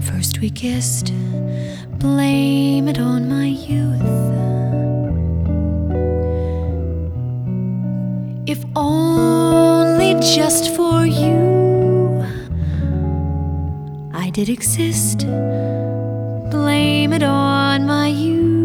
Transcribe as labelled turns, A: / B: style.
A: first we kissed, blame it on my youth. If only just for you I did exist, blame it on my youth.